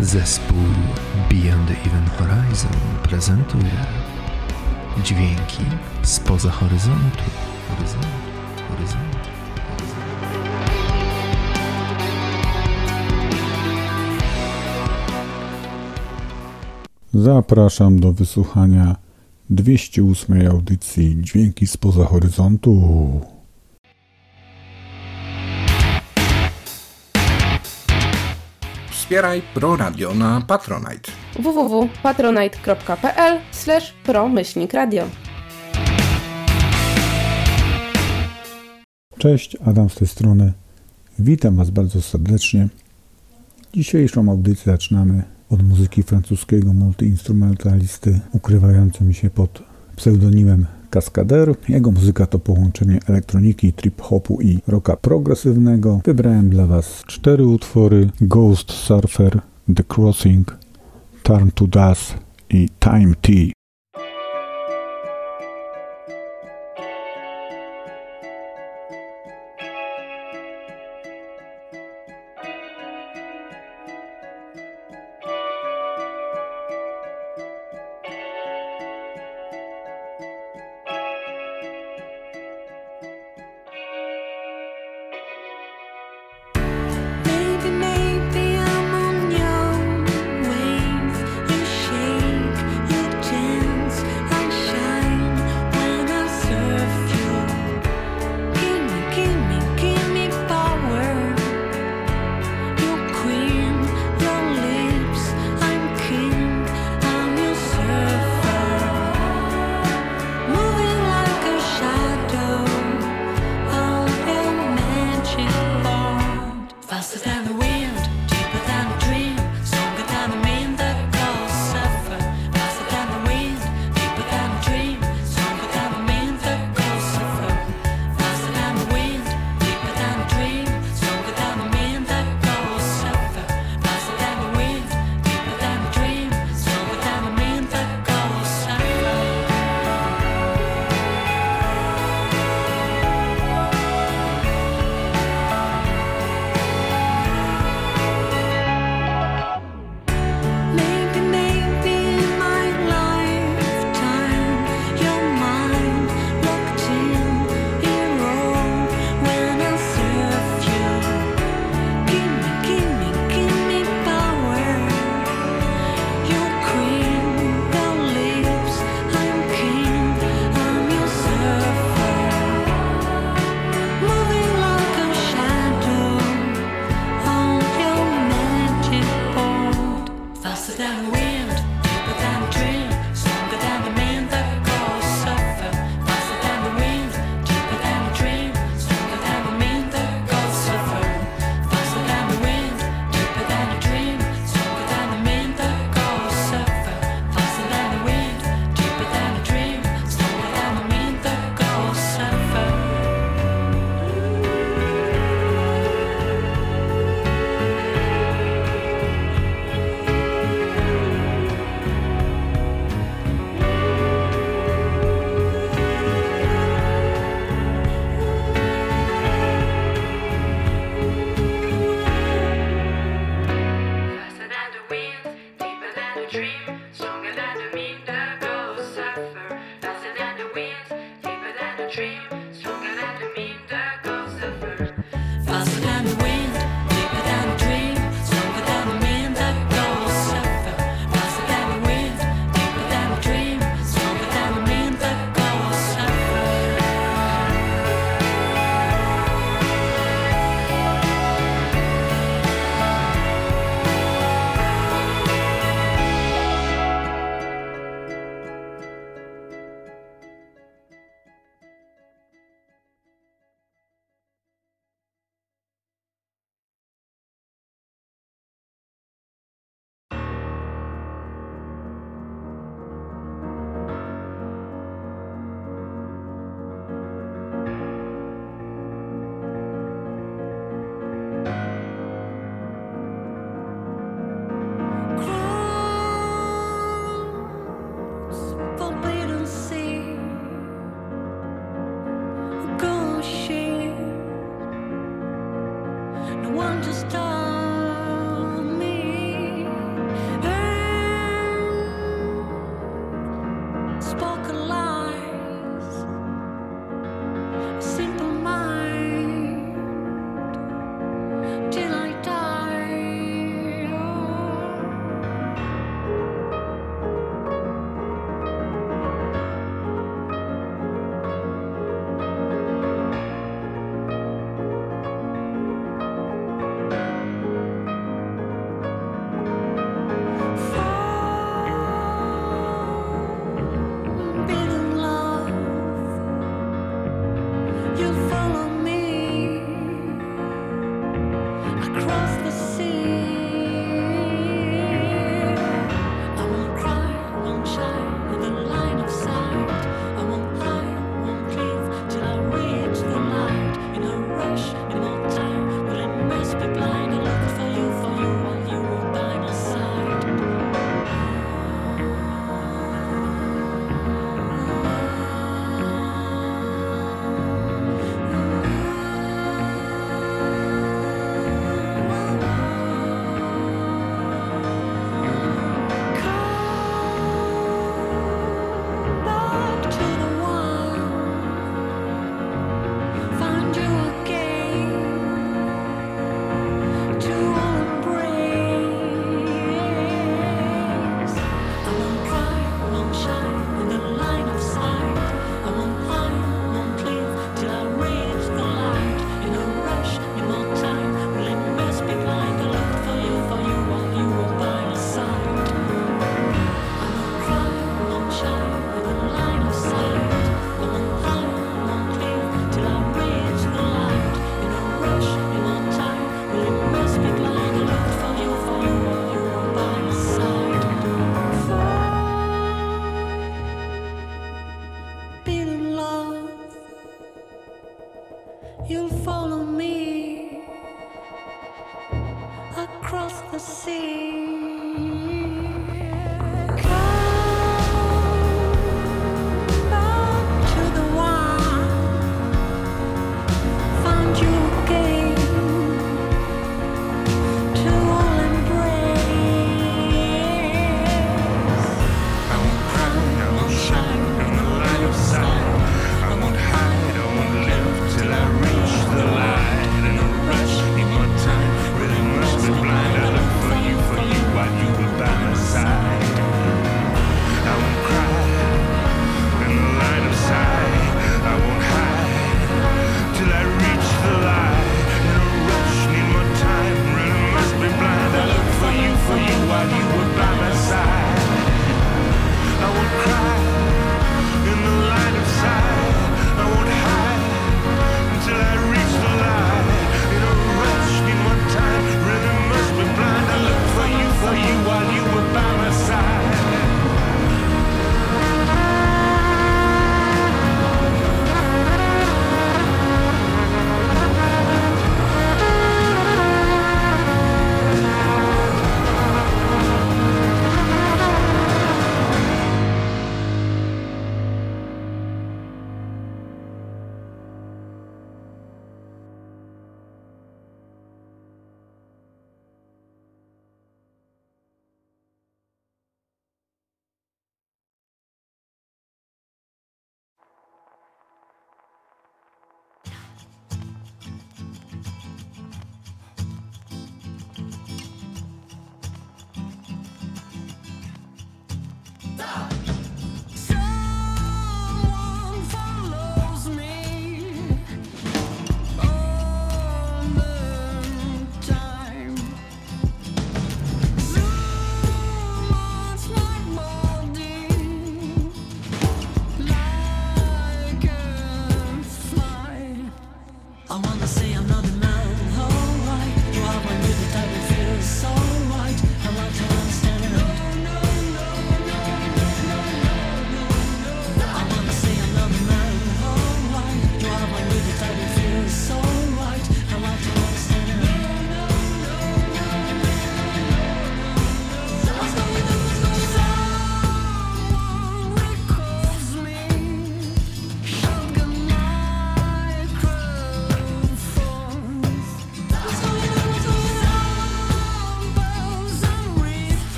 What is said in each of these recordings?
Zespół Beyond the Even Horizon prezentuje dźwięki spoza horyzontu. Zapraszam do wysłuchania 208 audycji Dźwięki spoza horyzontu. Wspieraj Pro Radio na Patronite. www.patronite.pl/pro-radio. Cześć, Adam z tej strony. Witam Was bardzo serdecznie. Dzisiejszą audycję zaczynamy od muzyki francuskiego multiinstrumentalisty ukrywającym się pod pseudonimem Cascadeur. Jego muzyka to połączenie elektroniki, trip-hopu i rocka progresywnego. Wybrałem dla Was 4 utwory: Ghost Surfer, The Crossing, Turn to Dust i Time T. Maybe I'm on your wave. You shake, you dance.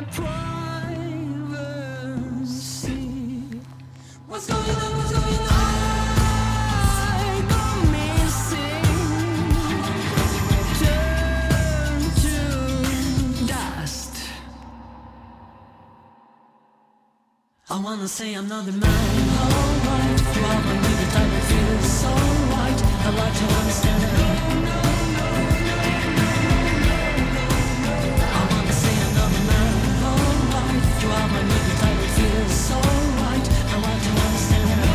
I wanna say I'm not the man, alright. You are my baby type, it feels so right. I'd like to understand it. I wanna say I'm not the man, alright. You are my baby type, it feels so right. I'd like to understand it.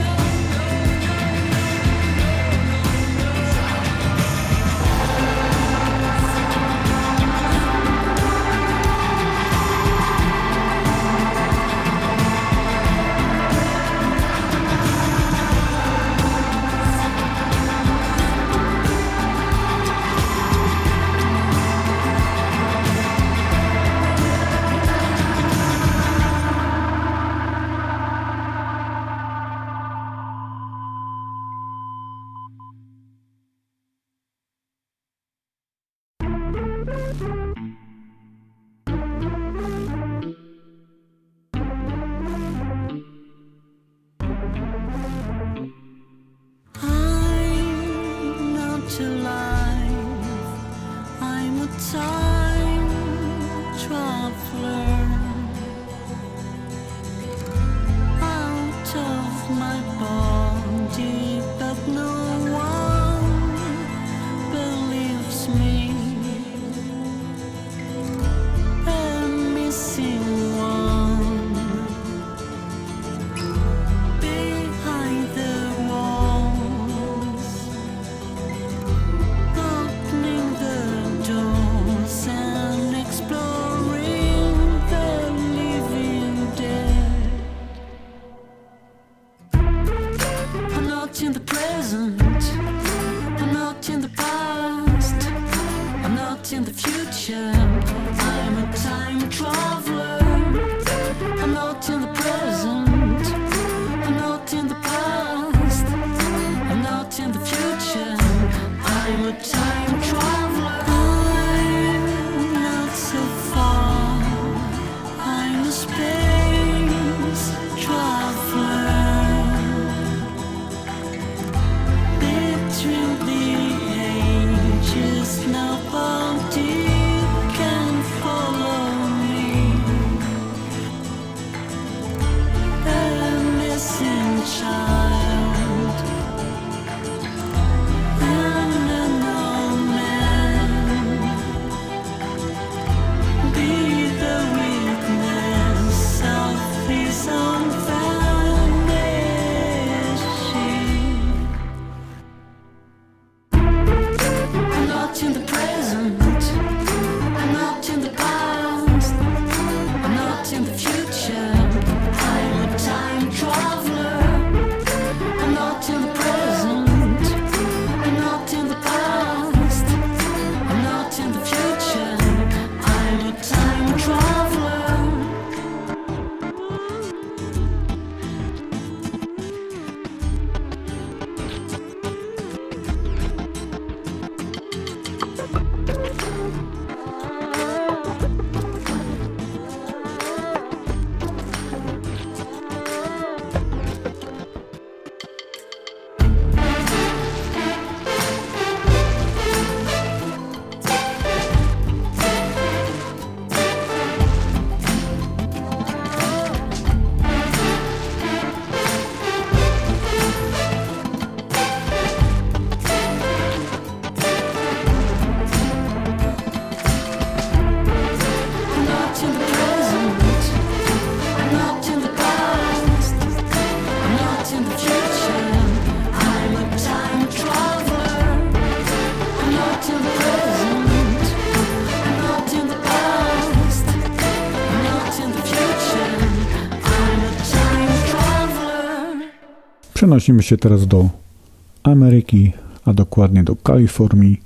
Przenosimy się teraz do Ameryki, a dokładnie do Kalifornii,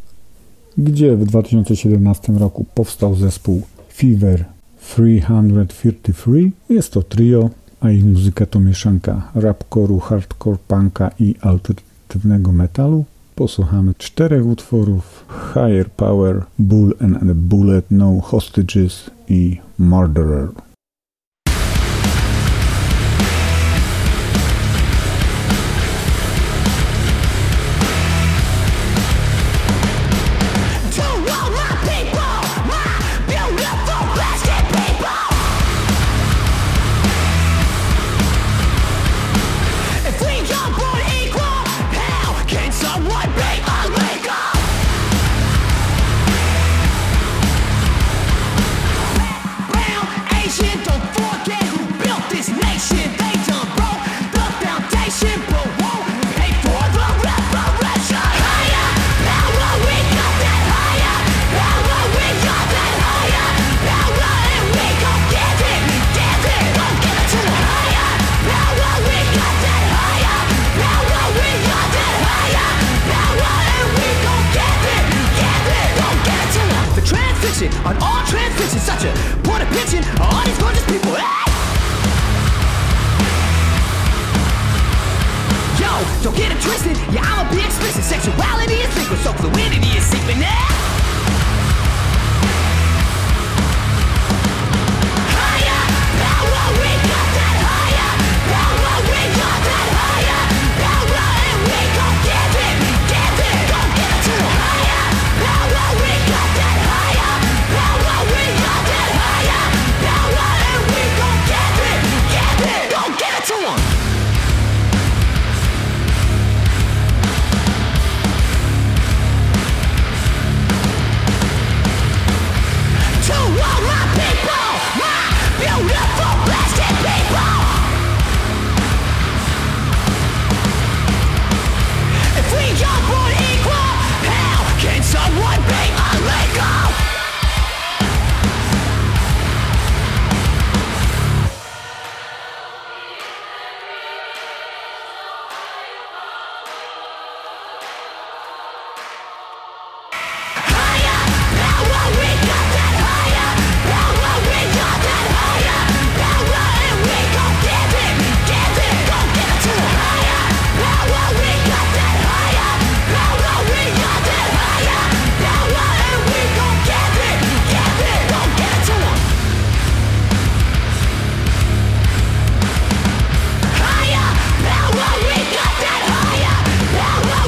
gdzie w 2017 roku powstał zespół Fever 333. Jest to trio, a ich muzyka to mieszanka rapcore'u, hardcore punka i alternatywnego metalu. posłuchamy 4 utworów: Higher Power, Bull and a Bullet, No Hostages i Murderer. On all transmissions, such a point of pitching all these gorgeous people. Hey! Yo, don't get it twisted. Yeah, I'ma be explicit. Sexuality is liquid, so fluidity is secret. Higher power, we got that higher power, we got that higher power, and we gon' give it, gon' give it to them. Higher power, we got that higher power, we got that higher power, and we gon' give it, gon' give it to them. To all my people, my beautiful blasted people. If we are born equal, how can someone be illegal? Higher power, we got that higher power, we got that higher power, and we gon' give it, gon' give it to them. Higher power, we got that higher power, we got that higher power, and we gon' give it, gon' give it to them. Higher power, we got that higher power.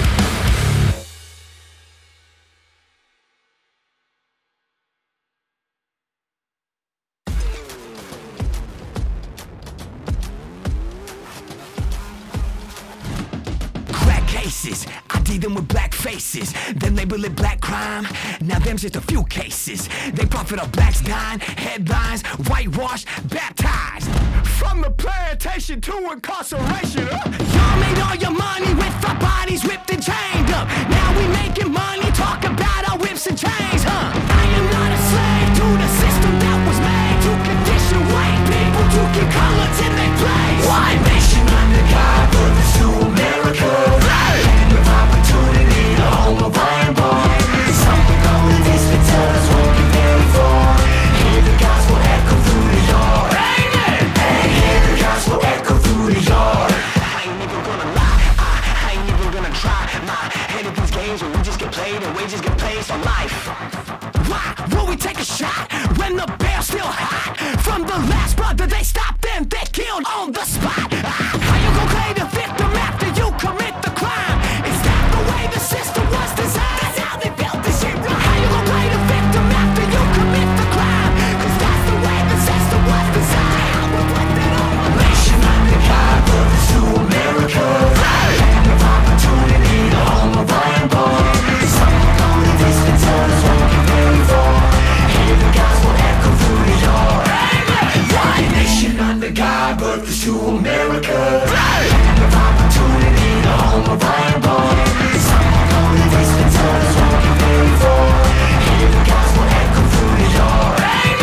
Crack cases, ID them with black faces, then label it black crime. Now them's just a few cases. They profit off blacks dying, headlines, whitewashed, baptized. From the plantation to incarceration. Y'all made all your money with our bodies whipped and chained up. Now we making money, talk about our whips and chains, huh? I am not a slave to the system that was made to condition white people to keep colors in their place. White nation under God, brothers to America. Land of opportunity, the home of iron bar. Some will go the distance, others won't get very far. Hear the gospel echo through the yard. Amen. And hear the gospel echo through the yard. I ain't even gonna lie, I ain't even gonna try. My head of these games where we just get played and wages get paid for life. Why will we take a shot when the bail's still hot? From the last brother they stopped and they killed on the spot. How you gon' play the victim after you commit the crime? Is that the way the system was designed? That's how they built this shit right. How you gon' play the victim after you commit the crime? Cause that's the way the system was designed. How we put that on my nation under God, brothers to America. Land of opportunity, the home of iron bar. Some will go the distance, others won't get very far. Hear the gospel echo through the yard. White nation under God, brothers to America. Land of opportunity, the home of iron bar. Some will go the distance, others won't get very far. Hear the gospel echo through the yard.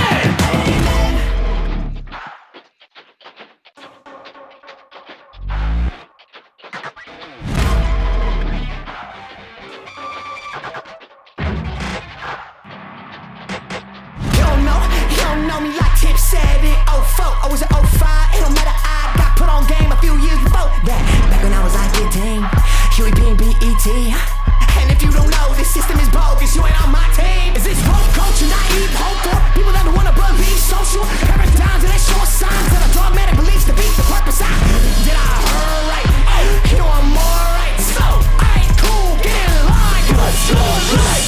Amen. You don't know me like Tip said in 04. I was in 05, it don't matter, I got put on game a few years before that. Back when I was like 15, Huey P and BET. And if you don't know, this system is bogus, you ain't on my team. Is this woke culture, naive, hope for people that don't wanna believe social paradigms and they show signs of a dogmatic beliefs to beat the purpose out? Did I heard right? You know I'm alright. So, alright, cool, get in line, cause you're right.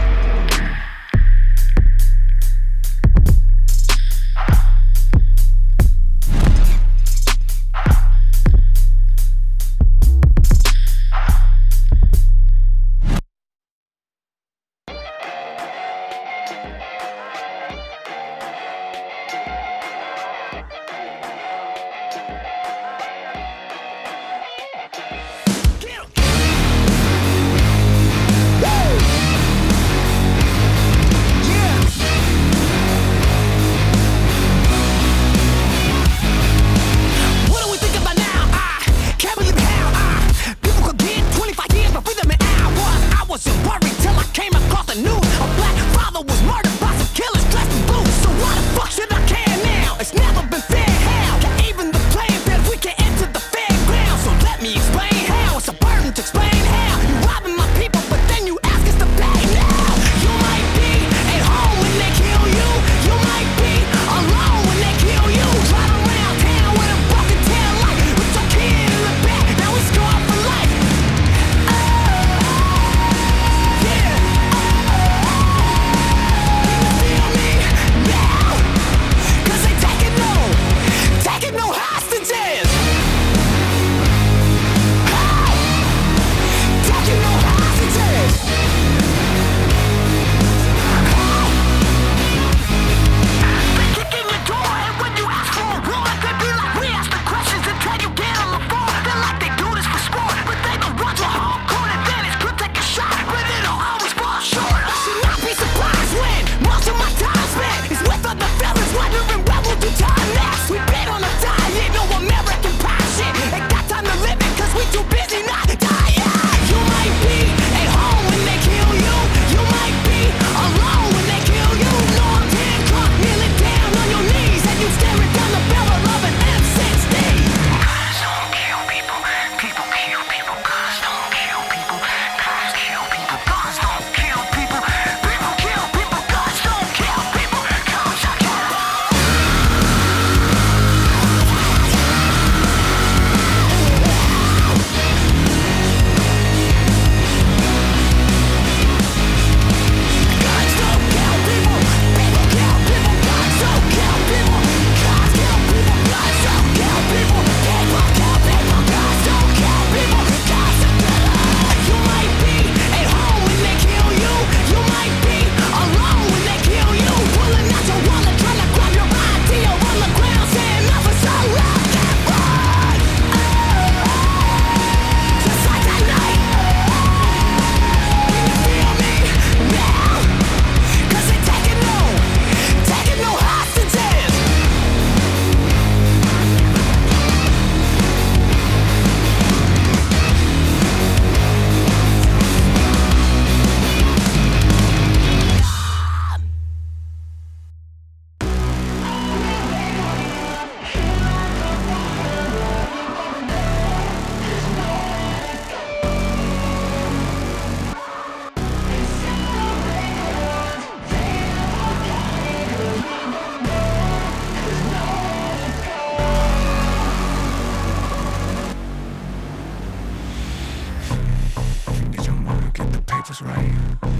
was right.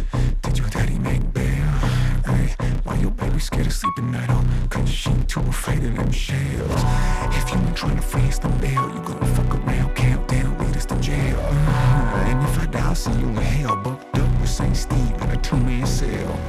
Did your daddy make bail? Ay, why your baby scared to sleep at night? Oh, cause she too afraid of them shells. If you ain't trying to freeze the bail, you gon' fuck around, countdown, lead us to jail. And if I die, I'll see you in hell, bucked up with St. Steve in a 2-man cell.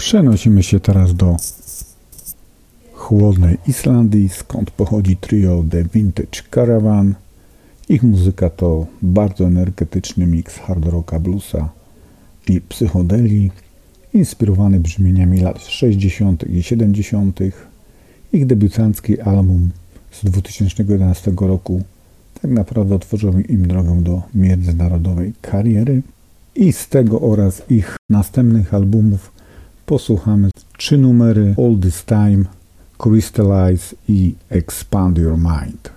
Przenosimy się teraz do chłodnej Islandii, skąd pochodzi trio The Vintage Caravan. Ich muzyka to bardzo energetyczny miks hard rocka, bluesa i psychodelii, inspirowany brzmieniami lat 60. i 70. Ich debiutancki album z 2011 roku tak naprawdę otworzył im drogę do międzynarodowej kariery i z tego oraz ich następnych albumów posłuchamy 3 numery All This Time, Crystallize i Expand Your Mind.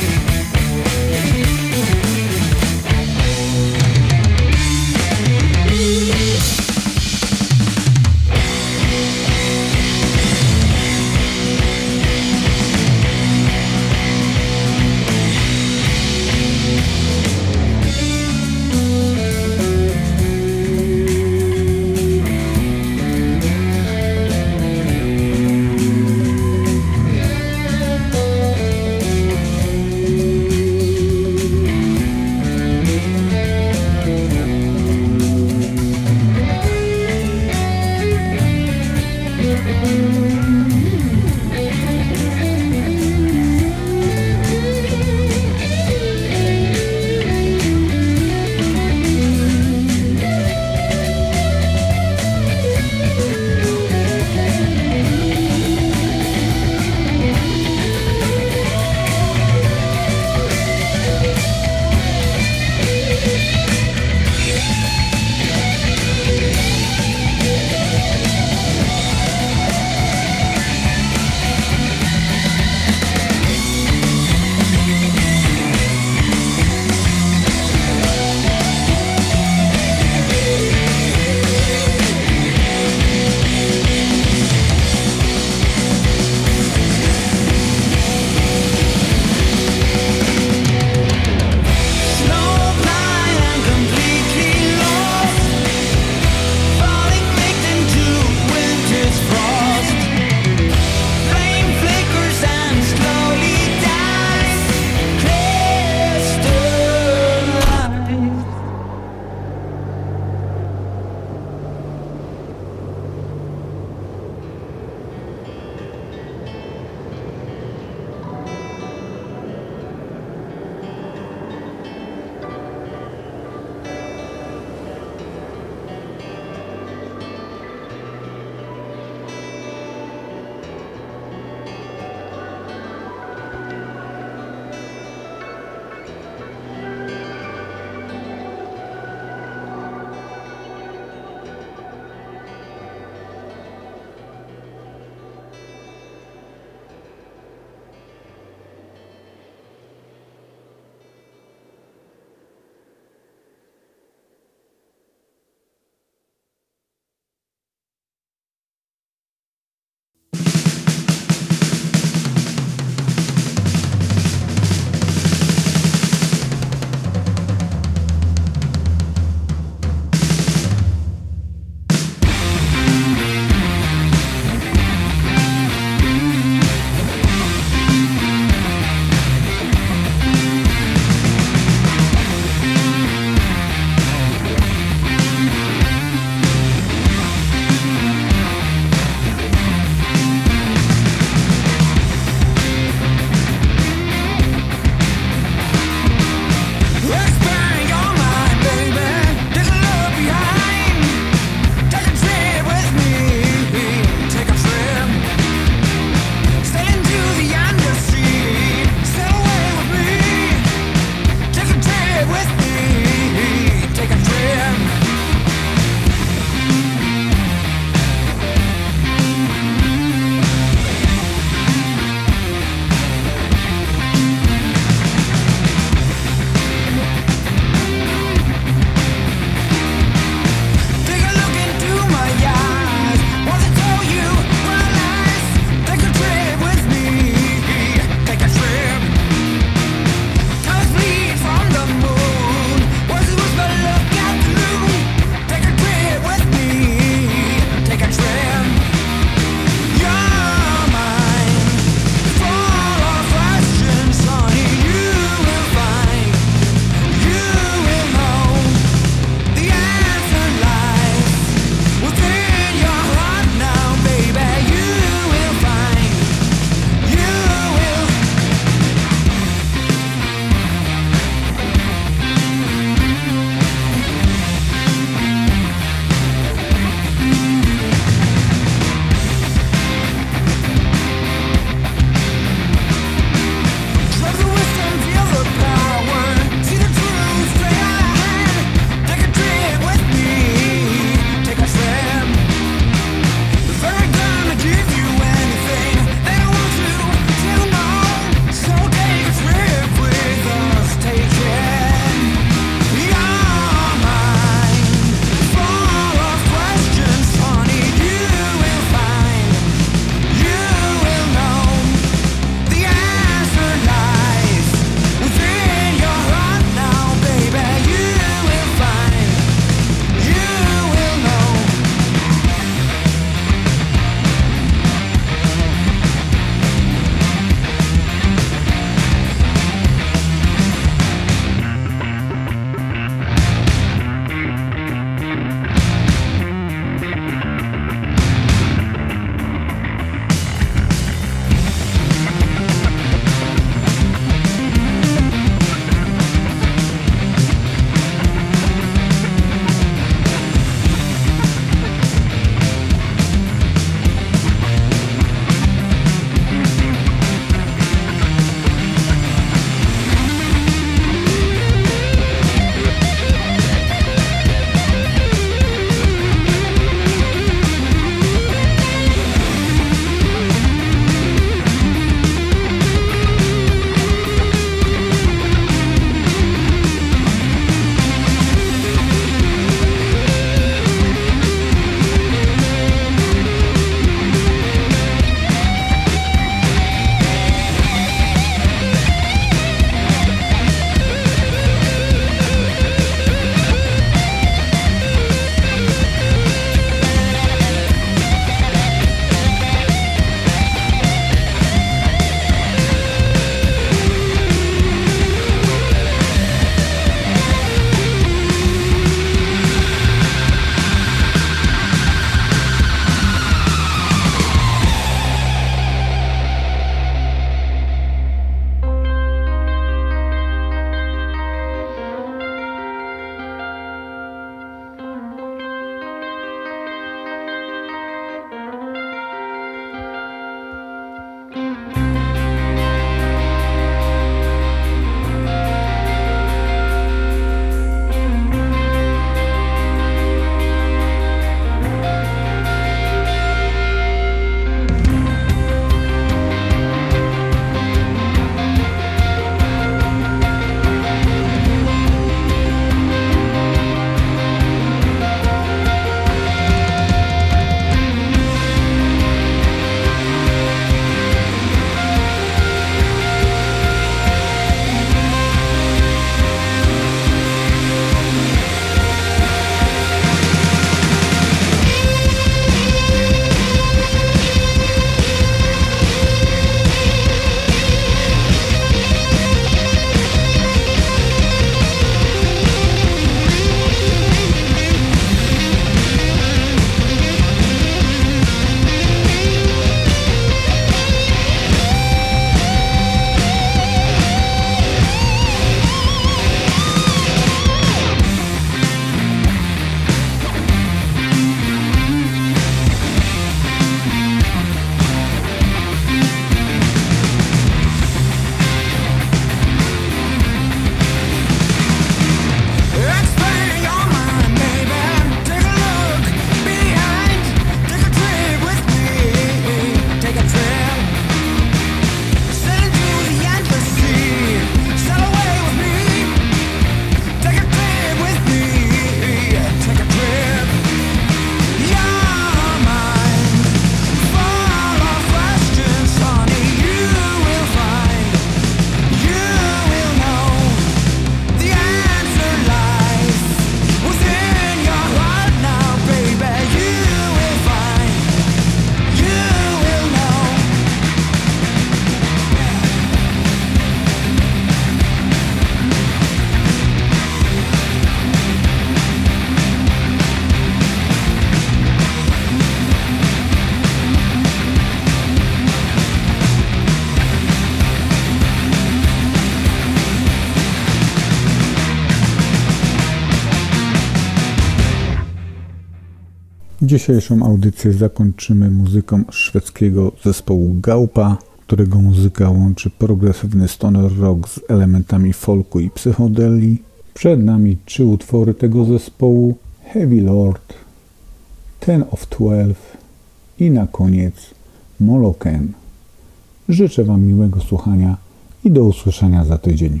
Dzisiejszą audycję zakończymy muzyką szwedzkiego zespołu Gaupa, którego muzyka łączy progresywny stoner rock z elementami folku i psychodelii. Przed nami 3 utwory tego zespołu: Heavy Lord, Ten of 12 i na koniec Moloken. Życzę Wam miłego słuchania i do usłyszenia za tydzień.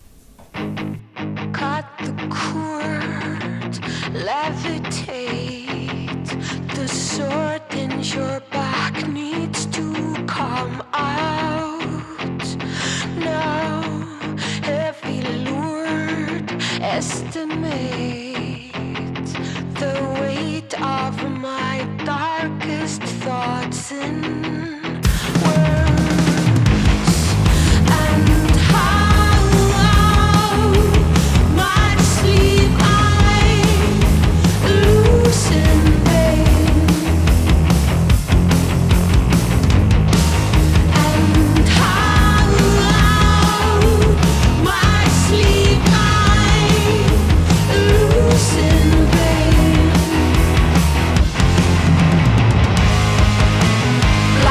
Cut the cord, levitate. The sword in your back needs to come out now. Heavy Lord, estimate the weight of my darkest thoughts in words, and how much sleep I lose in pain, and how much sleep I lose in pain.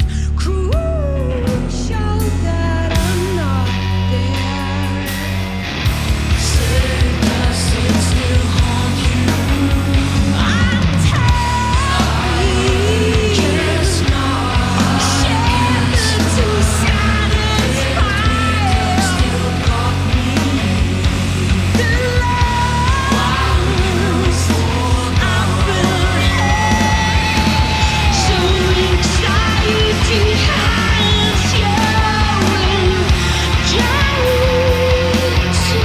crucial that I'm not there. Say, does it still haunt you? I'm tired. Guess not. Shattered to satisfy. Still got me. The love I've built here. So anxiety has you down to.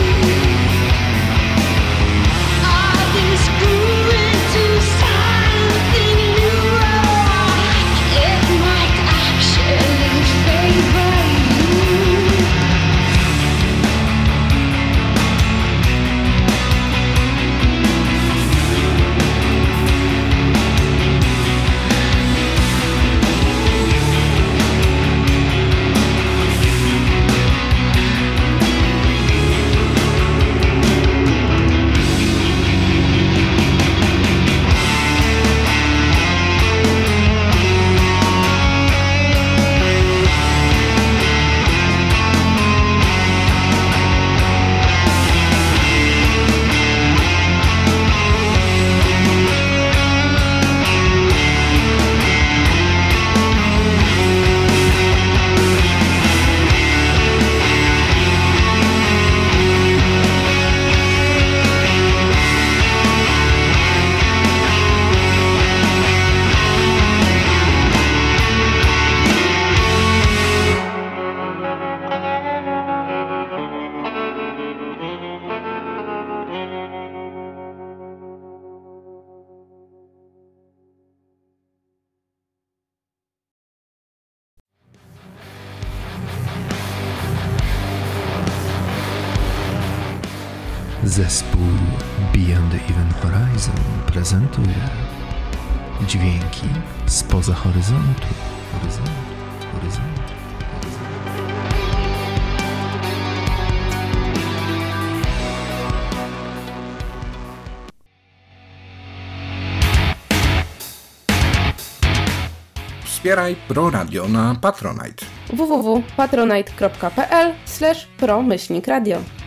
Are these grew into something new? It might actually favor you. Zespół Beyond the Even Horizon prezentuje dźwięki spoza horyzontu. Wspieraj Pro Radio na Patronite. www.patronite.pl/pro-radio